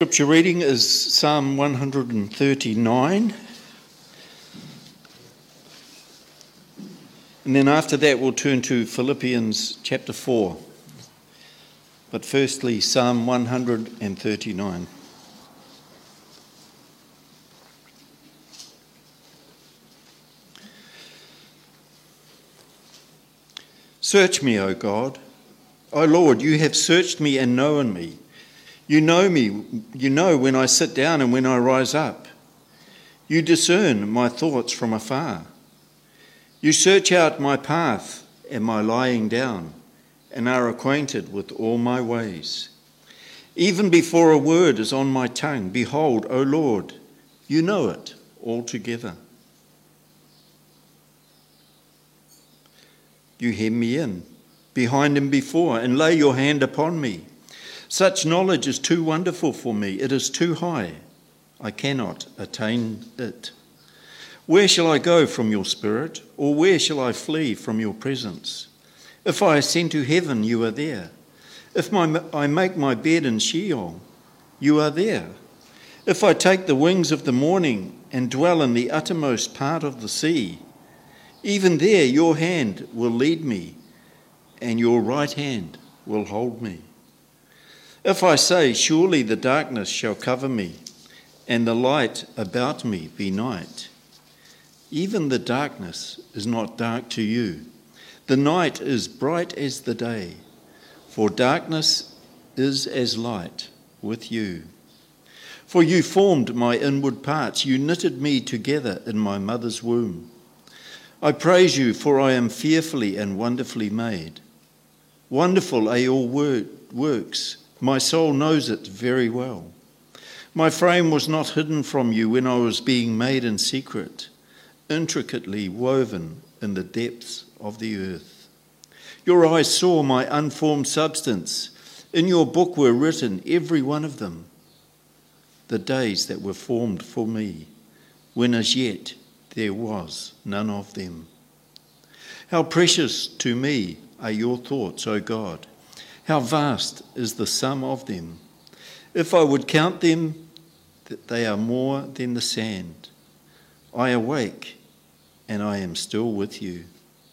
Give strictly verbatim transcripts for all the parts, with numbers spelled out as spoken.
Scripture reading is Psalm one hundred thirty-nine. And then after that we'll turn to Philippians chapter four. But firstly, Psalm one hundred thirty-nine. Search me, O God. O Lord, you have searched me and known me. You know me, you know when I sit down and when I rise up. You discern my thoughts from afar. You search out my path and my lying down, and are acquainted with all my ways. Even before a word is on my tongue, behold, O Lord, you know it altogether. You hem me in, behind and before, and lay your hand upon me. Such knowledge is too wonderful for me. It is too high. I cannot attain it. Where shall I go from your spirit, or where shall I flee from your presence? If I ascend to heaven, you are there. If my, I make my bed in Sheol, you are there. If I take the wings of the morning and dwell in the uttermost part of the sea, even there your hand will lead me, and your right hand will hold me. If I say, surely the darkness shall cover me, and the light about me be night, even the darkness is not dark to you. The night is bright as the day, for darkness is as light with you. For you formed my inward parts, you knitted me together in my mother's womb. I praise you, for I am fearfully and wonderfully made. Wonderful are your word, works. My soul knows it very well. My frame was not hidden from you when I was being made in secret, intricately woven in the depths of the earth. Your eyes saw my unformed substance. In your book were written, every one of them, the days that were formed for me, when as yet there was none of them. How precious to me are your thoughts, O God! How vast is the sum of them! If I would count them, that they are more than the sand. I awake, and I am still with you.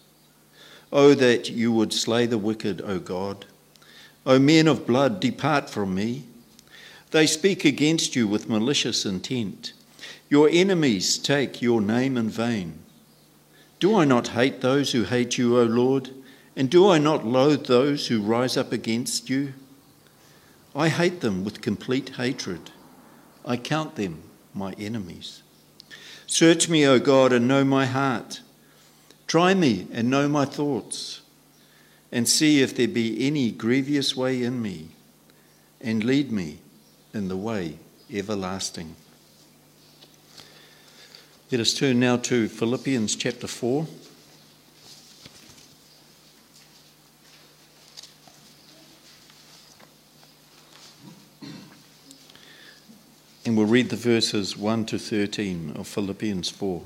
Oh, that you would slay the wicked, O God! O men of blood, depart from me. They speak against you with malicious intent. Your enemies take your name in vain. Do I not hate those who hate you, O Lord? And do I not loathe those who rise up against you? I hate them with complete hatred. I count them my enemies. Search me, O God, and know my heart. Try me and know my thoughts, and see if there be any grievous way in me, and lead me in the way everlasting. Let us turn now to Philippians chapter four. And we'll read the verses one to thirteen of Philippians four.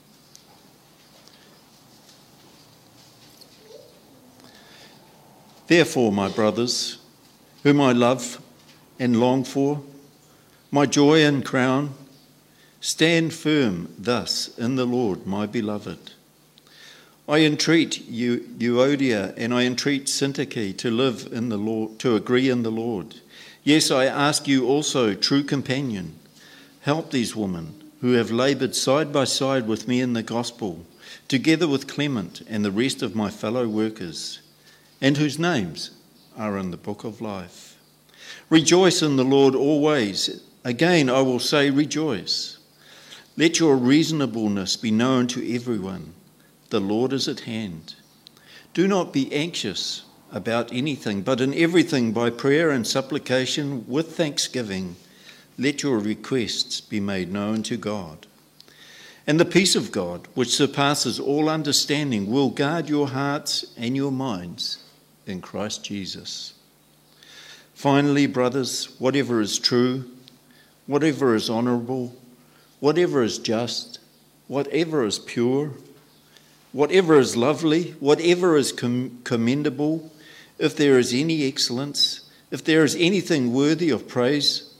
Therefore, my brothers, whom I love and long for, my joy and crown, stand firm thus in the Lord, my beloved. I entreat you, Euodia, and I entreat Syntyche to live in the Lord, to agree in the Lord. Yes, I ask you also, true companion, help these women who have laboured side by side with me in the gospel, together with Clement and the rest of my fellow workers, and whose names are in the book of life. Rejoice in the Lord always. Again, I will say rejoice. Let your reasonableness be known to everyone. The Lord is at hand. Do not be anxious about anything, but in everything by prayer and supplication with thanksgiving, let your requests be made known to God. And the peace of God, which surpasses all understanding, will guard your hearts and your minds in Christ Jesus. Finally, brothers, whatever is true, whatever is honourable, whatever is just, whatever is pure, whatever is lovely, whatever is com- commendable, if there is any excellence, if there is anything worthy of praise,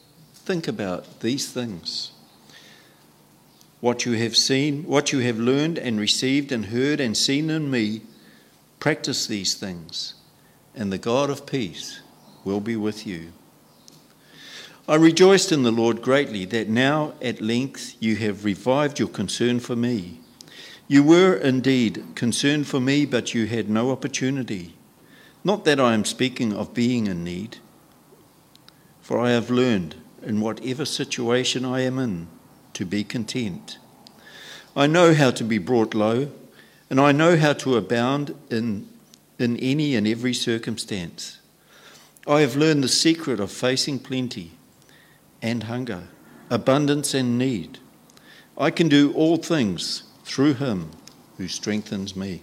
Think about these things. What you have seen, what you have learned and received and heard and seen in me, practice these things, and the God of peace will be with you. I rejoiced in the Lord greatly that now at length you have revived your concern for me. You were indeed concerned for me, but you had no opportunity. Not that I am speaking of being in need, for I have learned in whatever situation I am in to be content. I know how to be brought low, and I know how to abound in, in any and every circumstance. I have learned the secret of facing plenty and hunger, abundance and need. I can do all things through him who strengthens me.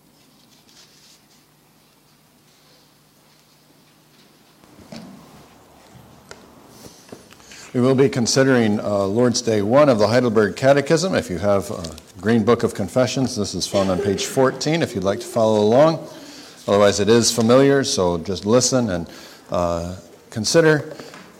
We will be considering uh, Lord's Day one of the Heidelberg Catechism. If you have a Green Book of Confessions, this is found on page fourteen if you'd like to follow along. Otherwise, it is familiar, so just listen and uh, consider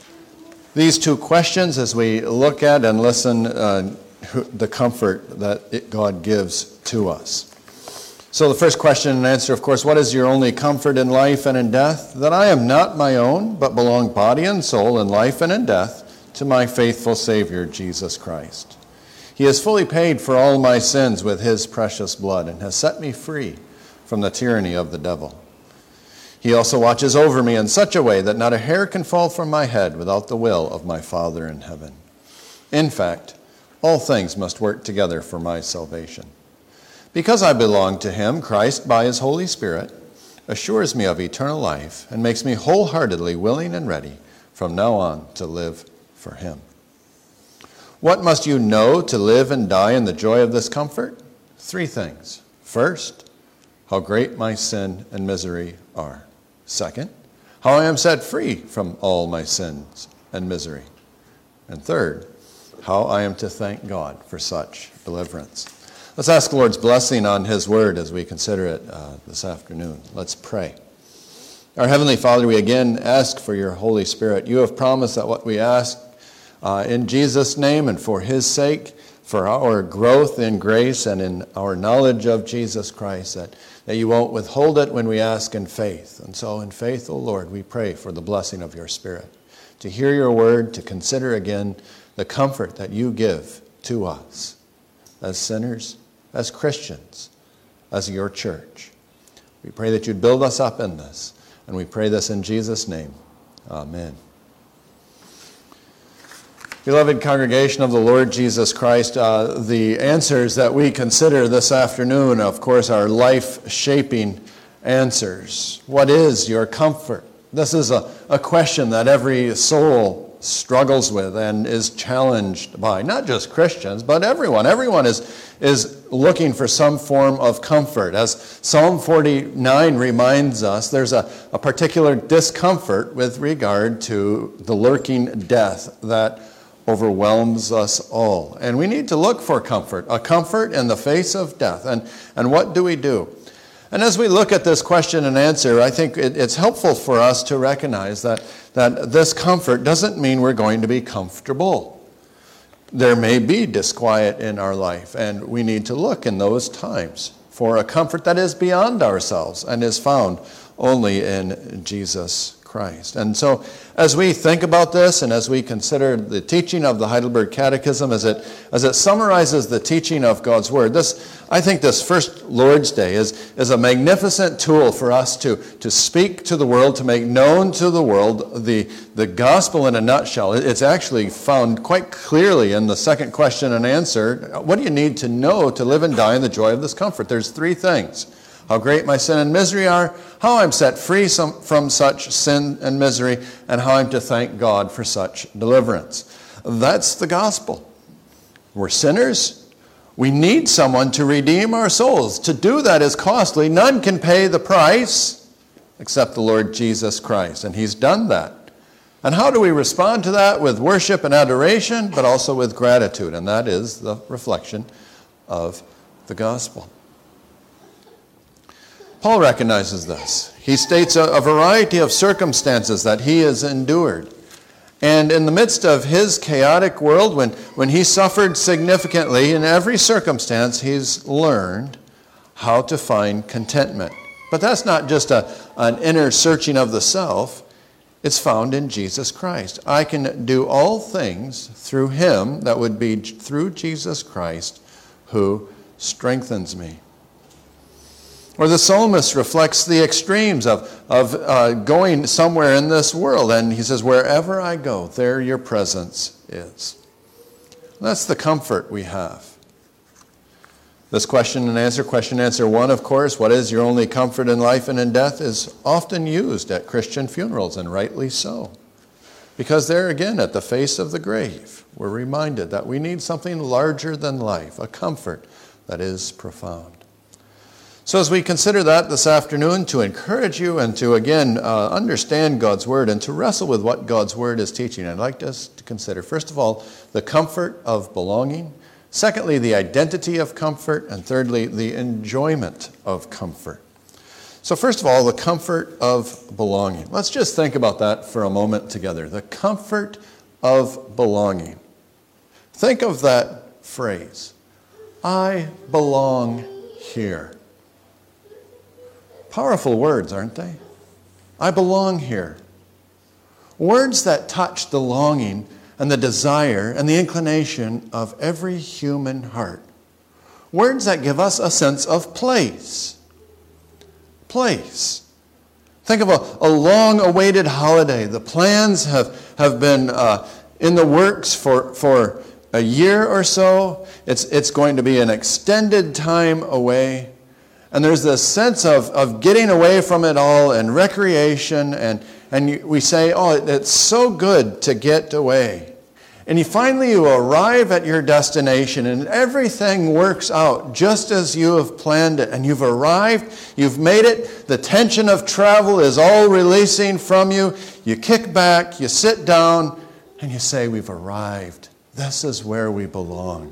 these two questions as we look at and listen uh, the comfort that it, God gives to us. So the first question and answer, of course, what is your only comfort in life and in death? That I am not my own, but belong body and soul in life and in death to my faithful Savior, Jesus Christ. He has fully paid for all my sins with his precious blood and has set me free from the tyranny of the devil. He also watches over me in such a way that not a hair can fall from my head without the will of my Father in heaven. In fact, all things must work together for my salvation. Because I belong to him, Christ, by his Holy Spirit, assures me of eternal life and makes me wholeheartedly willing and ready from now on to live for him. What must you know to live and die in the joy of this comfort? Three things. First, how great my sin and misery are. Second, how I am set free from all my sins and misery. And third, how I am to thank God for such deliverance. Let's ask the Lord's blessing on his word as we consider it uh, this afternoon. Let's pray. Our Heavenly Father, we again ask for your Holy Spirit. You have promised that what we ask uh, in Jesus' name and for his sake, for our growth in grace and in our knowledge of Jesus Christ, that, that you won't withhold it when we ask in faith. And so in faith, O Lord, we pray for the blessing of your Spirit, to hear your word, to consider again the comfort that you give to us as sinners, as Christians, as your church. We pray that you'd build us up in this, and we pray this in Jesus' name. Amen. Beloved congregation of the Lord Jesus Christ, uh, the answers that we consider this afternoon, of course, are life-shaping answers. What is your comfort? This is a, a question that every soul struggles with and is challenged by. Not just Christians, but everyone. Everyone is, is looking for some form of comfort. As Psalm forty-nine reminds us, there's a, a particular discomfort with regard to the lurking death that overwhelms us all. And we need to look for comfort, a comfort in the face of death. And, and what do we do? And as we look at this question and answer, I think it, it's helpful for us to recognize that, that this comfort doesn't mean we're going to be comfortable. There may be disquiet in our life, and we need to look in those times for a comfort that is beyond ourselves and is found only in Jesus Christ. And so as we think about this and as we consider the teaching of the Heidelberg Catechism as it as it summarizes the teaching of God's Word, this I think this first Lord's Day is, is a magnificent tool for us to, to speak to the world, to make known to the world the, the gospel in a nutshell. It's actually found quite clearly in the second question and answer. What do you need to know to live and die in the joy of this comfort? There's three things. How great my sin and misery are, how I'm set free from such sin and misery, and how I'm to thank God for such deliverance. That's the gospel. We're sinners. We need someone to redeem our souls. To do that is costly. None can pay the price except the Lord Jesus Christ, and he's done that. And how do we respond to that? With worship and adoration, but also with gratitude, and that is the reflection of the gospel. Paul recognizes this. He states a, a variety of circumstances that he has endured. And in the midst of his chaotic world, when, when he suffered significantly in every circumstance, he's learned how to find contentment. But that's not just a, an inner searching of the self. It's found in Jesus Christ. I can do all things through him, that would be through Jesus Christ, who strengthens me. Or the psalmist reflects the extremes of, of uh, going somewhere in this world. And he says, wherever I go, there your presence is. And that's the comfort we have. This question and answer, question and answer one, of course, what is your only comfort in life and in death, is often used at Christian funerals, and rightly so. Because there again, at the face of the grave, we're reminded that we need something larger than life, a comfort that is profound. So as we consider that this afternoon, to encourage you and to again uh, understand God's Word and to wrestle with what God's Word is teaching, I'd like us to consider, first of all, the comfort of belonging. Secondly, the identity of comfort. And thirdly, the enjoyment of comfort. So first of all, the comfort of belonging. Let's just think about that for a moment together. The comfort of belonging. Think of that phrase. I belong here. Powerful words, aren't they? I belong here. Words that touch the longing and the desire and the inclination of every human heart. Words that give us a sense of place. Place. Think of a, a long-awaited holiday. The plans have, have been uh, in the works for, for a year or so. It's, it's going to be an extended time away. And there's this sense of, of getting away from it all and recreation. And, and you, we say, oh, it's so good to get away. And you finally you arrive at your destination and everything works out just as you have planned it. And you've arrived, you've made it, the tension of travel is all releasing from you. You kick back, you sit down, and you say, we've arrived. This is where we belong.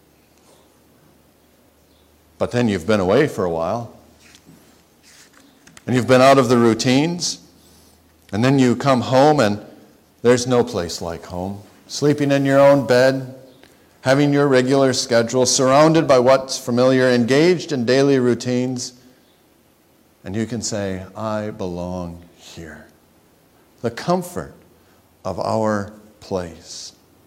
But then you've been away for a while. And you've been out of the routines. And then you come home and there's no place like home. Sleeping in your own bed, having your regular schedule, surrounded by what's familiar, engaged in daily routines. And you can say, I belong here. The comfort of our place.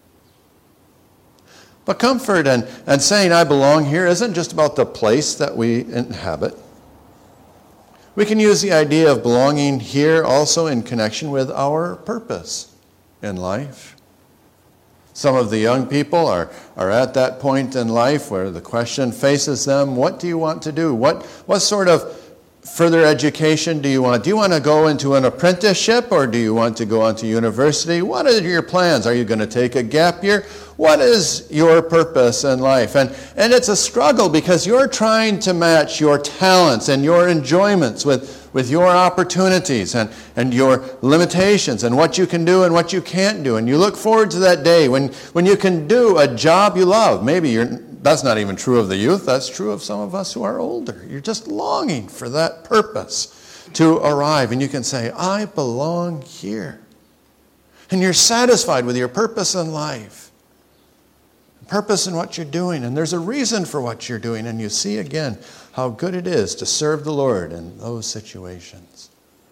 But comfort and, and saying I belong here isn't just about the place that we inhabit. We can use the idea of belonging here also in connection with our purpose in life. Some of the young people are, are at that point in life where the question faces them, what do you want to do? What, what sort of further education do you want? Do you want to go into an apprenticeship or do you want to go on to university? What are your plans? Are you going to take a gap year? What is your purpose in life? And, and it's a struggle because you're trying to match your talents and your enjoyments with, with your opportunities and, and your limitations and what you can do and what you can't do. And you look forward to that day when, when you can do a job you love. Maybe you're, that's not even true of the youth. That's true of some of us who are older. You're just longing for that purpose to arrive. And you can say, I belong here. And you're satisfied with your purpose in life. Purpose in what you're doing, and there's a reason for what you're doing, and you see again how good it is to serve the Lord in those situations.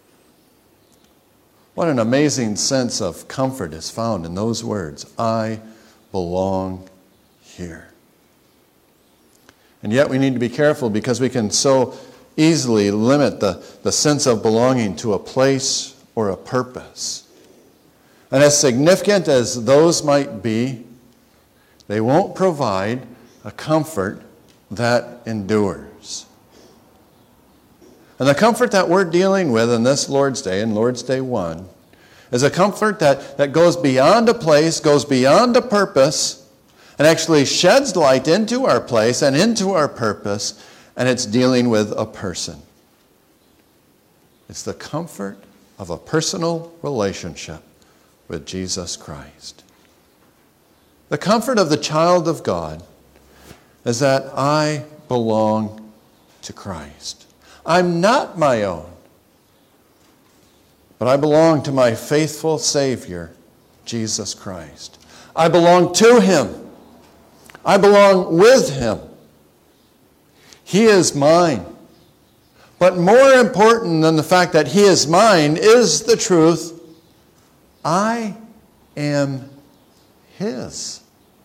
What an amazing sense of comfort is found in those words, I belong here. And yet we need to be careful because we can so easily limit the, the sense of belonging to a place or a purpose. And as significant as those might be, they won't provide a comfort that endures. And the comfort that we're dealing with in this Lord's Day, in Lord's Day one, is a comfort that, that goes beyond a place, goes beyond a purpose, and actually sheds light into our place and into our purpose, and it's dealing with a person. It's the comfort of a personal relationship with Jesus Christ. The comfort of the child of God is that I belong to Christ. I'm not my own, but I belong to my faithful Savior Jesus Christ. I belong to him. I belong with him. He is mine. But more important than the fact that he is mine is the truth, I am his.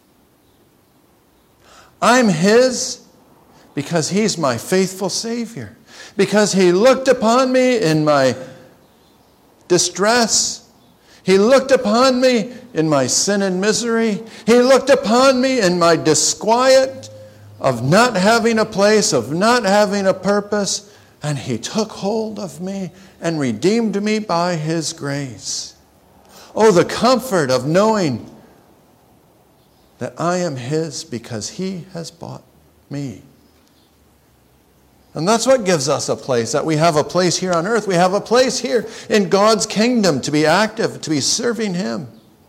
I'm his because he's my faithful Savior. Because he looked upon me in my distress. He looked upon me in my sin and misery. He looked upon me in my disquiet of not having a place, of not having a purpose. And he took hold of me and redeemed me by his grace. Oh, the comfort of knowing that I am his because he has bought me. And that's what gives us a place, that we have a place here on earth. We have a place here in God's kingdom to be active, to be serving him.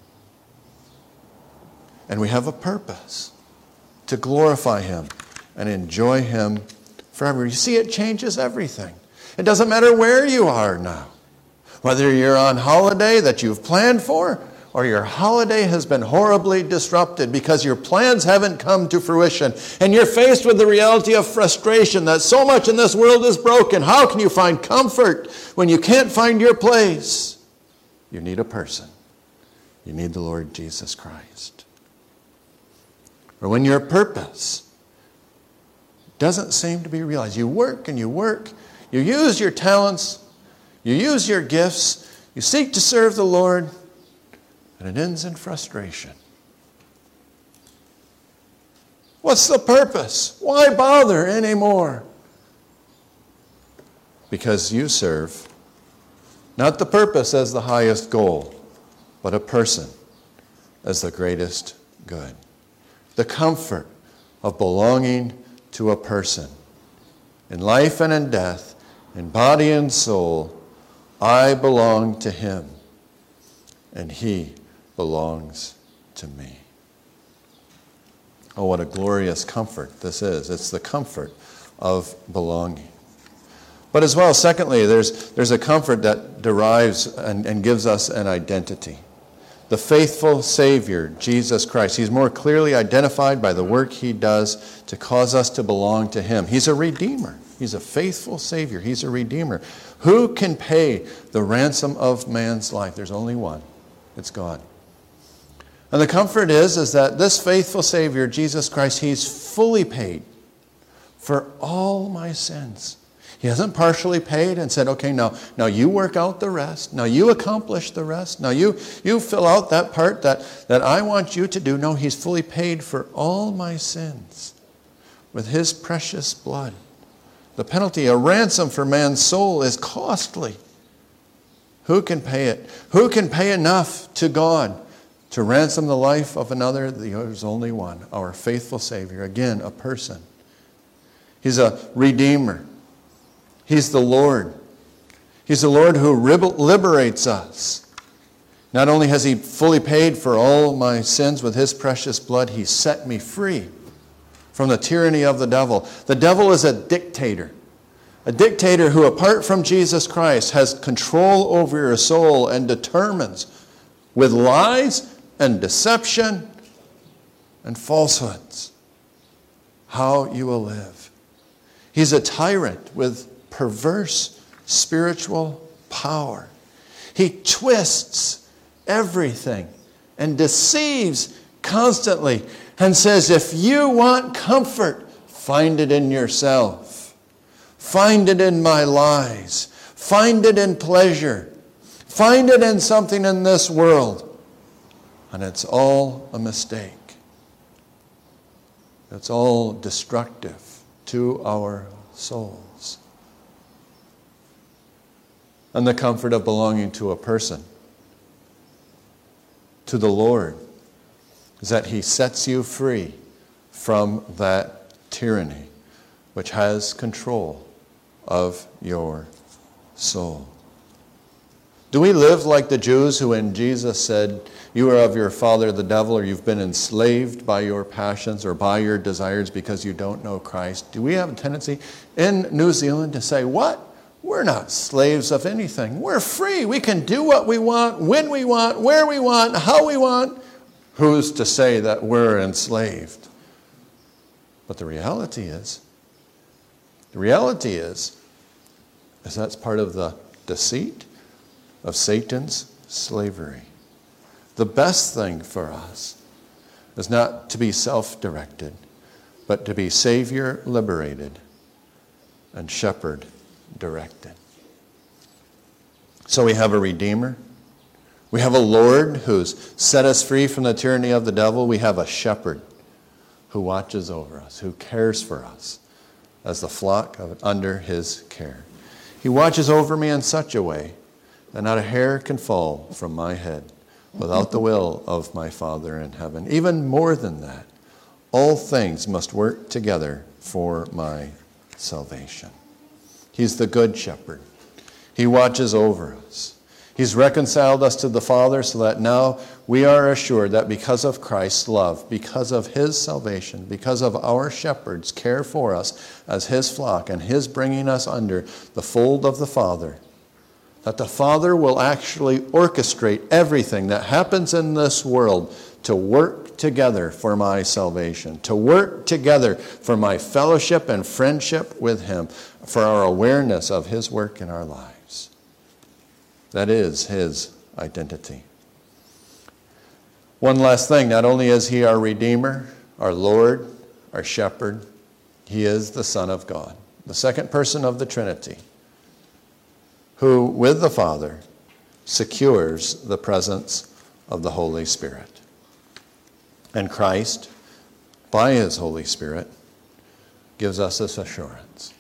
And we have a purpose to glorify him and enjoy him forever. You see, it changes everything. It doesn't matter where you are now. Whether you're on holiday that you've planned for, or your holiday has been horribly disrupted because your plans haven't come to fruition, and you're faced with the reality of frustration that so much in this world is broken. How can you find comfort when you can't find your place? You need a person. You need the Lord Jesus Christ. Or when your purpose doesn't seem to be realized. You work and you work. You use your talents. You use your gifts. You seek to serve the Lord. And it ends in frustration. What's the purpose? Why bother anymore? Because you serve not the purpose as the highest goal, but a person as the greatest good. The comfort of belonging to a person. In life and in death, in body and soul, I belong to him, and he belongs to me. Oh, what a glorious comfort this is. It's the comfort of belonging. But as well, secondly, there's, there's a comfort that derives and, and gives us an identity. The faithful Savior, Jesus Christ. He's more clearly identified by the work he does to cause us to belong to him. He's a Redeemer. He's a faithful Savior. He's a Redeemer. Who can pay the ransom of man's life? There's only one. It's God. And the comfort is, is that this faithful Savior, Jesus Christ, he's fully paid for all my sins. He hasn't partially paid and said, okay, now, now you work out the rest. Now you accomplish the rest. Now you, you fill out that part that, that I want you to do. No, he's fully paid for all my sins with his precious blood. The penalty, a ransom for man's soul, is costly. Who can pay it? Who can pay enough to God to ransom the life of another? There's only one, our faithful Savior. Again, a person. He's a Redeemer. He's the Lord. He's the Lord who liberates us. Not only has he fully paid for all my sins with his precious blood, he set me free from the tyranny of the devil. The devil is a dictator. A dictator who, apart from Jesus Christ, has control over your soul and determines with lies and deception and falsehoods how you will live. He's a tyrant with perverse spiritual power. He twists everything and deceives constantly and says, if you want comfort, find it in yourself. Find it in my lies. Find it in pleasure. Find it in something in this world. And it's all a mistake. It's all destructive to our souls. And the comfort of belonging to a person, to the Lord, is that he sets you free from that tyranny which has control of your soul. Do we live like the Jews who, when Jesus said, you are of your father the devil, or you've been enslaved by your passions or by your desires because you don't know Christ? Do we have a tendency in New Zealand to say, what? We're not slaves of anything. We're free. We can do what we want, when we want, where we want, how we want. Who's to say that we're enslaved? But the reality is, the reality is, is that's part of the deceit of Satan's slavery. The best thing for us is not to be self-directed, but to be Savior-liberated and shepherd-directed. So we have a Redeemer. We have a Lord who's set us free from the tyranny of the devil. We have a shepherd who watches over us, who cares for us as the flock of, under his care. He watches over me in such a way that not a hair can fall from my head without the will of my Father in heaven. Even more than that, all things must work together for my salvation. He's the good shepherd. He watches over us. He's reconciled us to the Father so that now we are assured that because of Christ's love, because of his salvation, because of our shepherd's care for us as his flock and his bringing us under the fold of the Father, that the Father will actually orchestrate everything that happens in this world to work together for my salvation, to work together for my fellowship and friendship with him, for our awareness of his work in our lives. That is his identity. One last thing, not only is he our Redeemer, our Lord, our Shepherd, he is the Son of God, the second person of the Trinity, who, with the Father, secures the presence of the Holy Spirit. And Christ, by his Holy Spirit, gives us this assurance.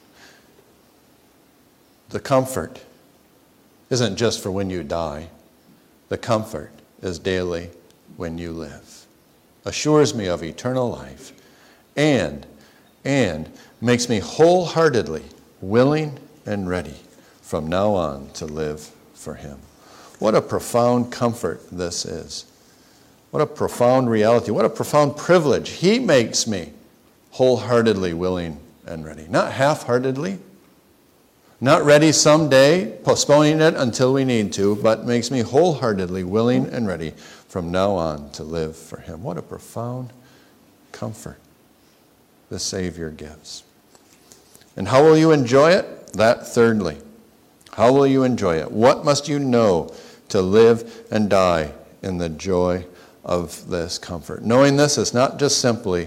The comfort isn't just for when you die. The comfort is daily when you live. Assures me of eternal life and, and makes me wholeheartedly willing and ready from now on to live for him. What a profound comfort this is. What a profound reality. What a profound privilege. He makes me wholeheartedly willing and ready. Not half-heartedly. Not ready someday, postponing it until we need to, but makes me wholeheartedly willing and ready from now on to live for him. What a profound comfort the Savior gives. And how will you enjoy it? That thirdly. How will you enjoy it? What must you know to live and die in the joy of this comfort? Knowing this is not just simply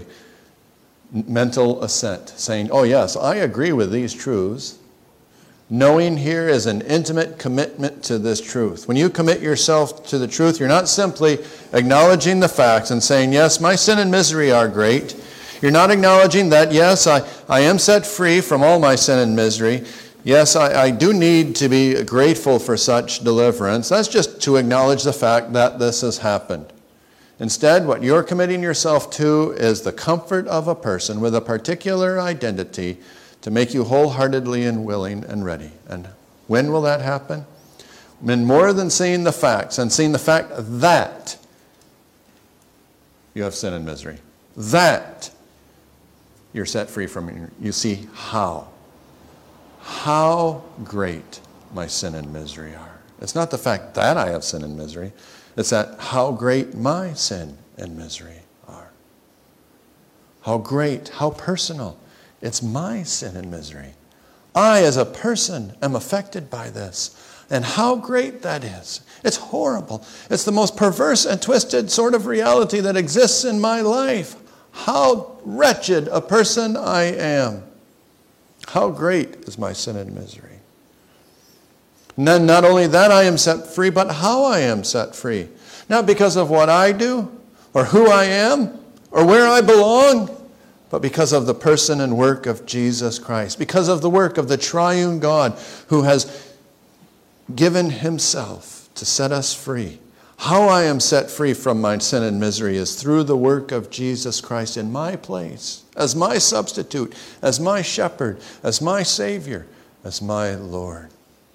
mental assent, saying, oh yes, I agree with these truths. Knowing here is an intimate commitment to this truth. When you commit yourself to the truth, you're not simply acknowledging the facts and saying, yes, my sin and misery are great. You're not acknowledging that, yes, I, I am set free from all my sin and misery. Yes, I, I do need to be grateful for such deliverance. That's just to acknowledge the fact that this has happened. Instead, what you're committing yourself to is the comfort of a person with a particular identity to make you wholeheartedly and willing and ready. And when will that happen? When more than seeing the facts and seeing the fact that you have sin and misery, that you're set free from it, you see how. How great my sin and misery are. It's not the fact that I have sin and misery. It's that how great my sin and misery are. How great, how personal. It's my sin and misery. I, as a person, am affected by this. And how great that is. It's horrible. It's the most perverse and twisted sort of reality that exists in my life. How wretched a person I am. How great is my sin and misery. And then not only that I am set free, but how I am set free. Not because of what I do, or who I am, or where I belong, but because of the person and work of Jesus Christ. Because of the work of the triune God who has given himself to set us free. How I am set free from my sin and misery is through the work of Jesus Christ in my place, as my substitute, as my shepherd, as my Savior, as my Lord.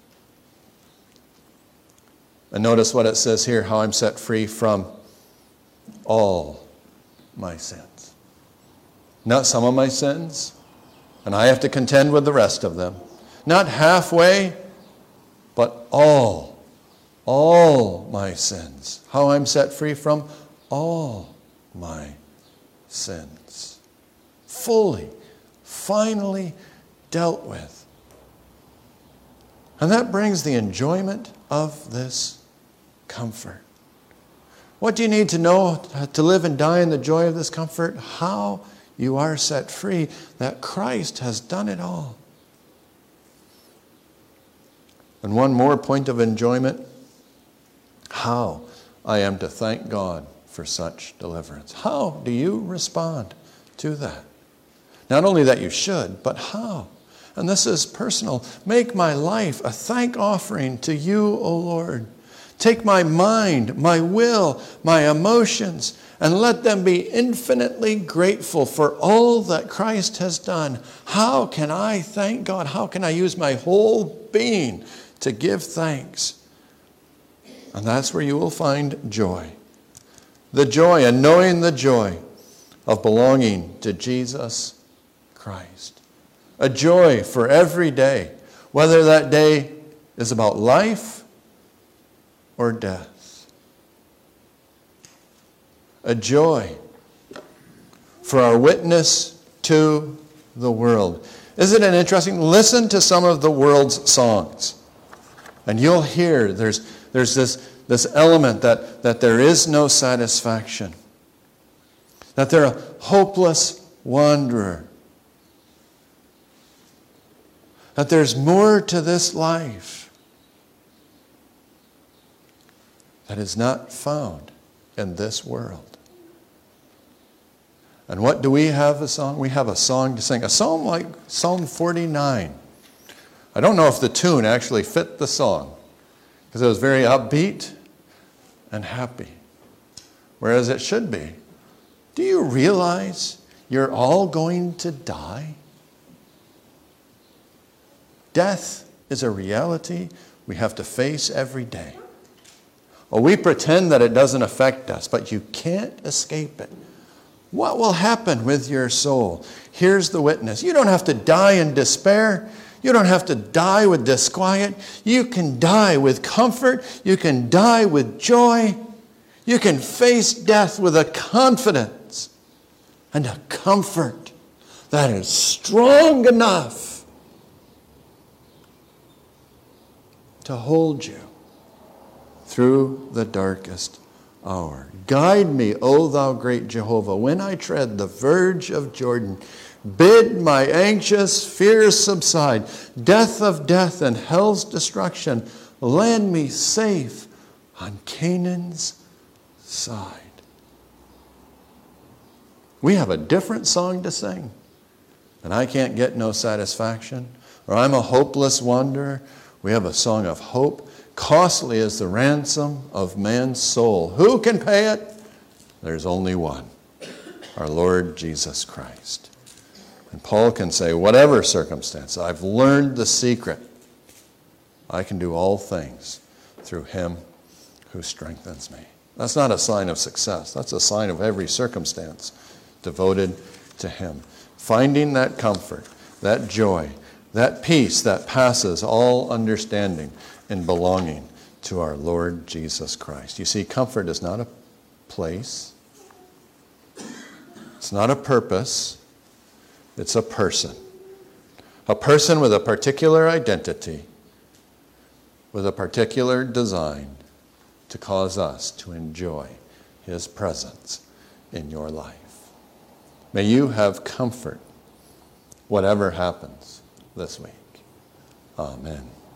And notice what it says here, how I'm set free from all my sins. Not some of my sins, and I have to contend with the rest of them. Not halfway, but all, all my sins. How I'm set free from all my sins. Fully, finally dealt with. And that brings the enjoyment of this comfort. What do you need to know to live and die in the joy of this comfort? How you are set free, that Christ has done it all. And one more point of enjoyment, how I am to thank God for such deliverance. How do you respond to that? Not only that you should, but how? And this is personal. Make my life a thank offering to you, O Lord. Take my mind, my will, my emotions, and let them be infinitely grateful for all that Christ has done. How can I thank God? How can I use my whole being to give thanks? And that's where you will find joy. The joy, and knowing the joy of belonging to Jesus Christ. A joy for every day, whether that day is about life or death. A joy for our witness to the world. Isn't it interesting? Listen to some of the world's songs. And you'll hear there's, there's this, this element that, that there is no satisfaction. That they're a hopeless wanderer. That there's more to this life that is not found in this world. And what do we have a song? We have a song to sing. A psalm like Psalm forty-nine. I don't know if the tune actually fit the song, because it was very upbeat and happy, whereas it should be. Do you realize you're all going to die? Death is a reality we have to face every day. Oh, we pretend that it doesn't affect us, but you can't escape it. What will happen with your soul? Here's the witness. You don't have to die in despair. You don't have to die with disquiet. You can die with comfort. You can die with joy. You can face death with a confidence and a comfort that is strong enough to hold you through the darkest hour. Guide me, O thou great Jehovah, when I tread the verge of Jordan. Bid my anxious fears subside. Death of death and hell's destruction, land me safe on Canaan's side. We have a different song to sing. And I can't get no satisfaction, or I'm a hopeless wanderer. We have a song of hope. Costly is the ransom of man's soul. Who can pay it? There's only one, our Lord Jesus Christ. And Paul can say, whatever circumstance, I've learned the secret. I can do all things through him who strengthens me. That's not a sign of success. That's a sign of every circumstance devoted to him. Finding that comfort, that joy, that peace that passes all understanding in belonging to our Lord Jesus Christ. You see, comfort is not a place. It's not a purpose. It's a person. A person with a particular identity, with a particular design to cause us to enjoy his presence in your life. May you have comfort, whatever happens this week. Amen.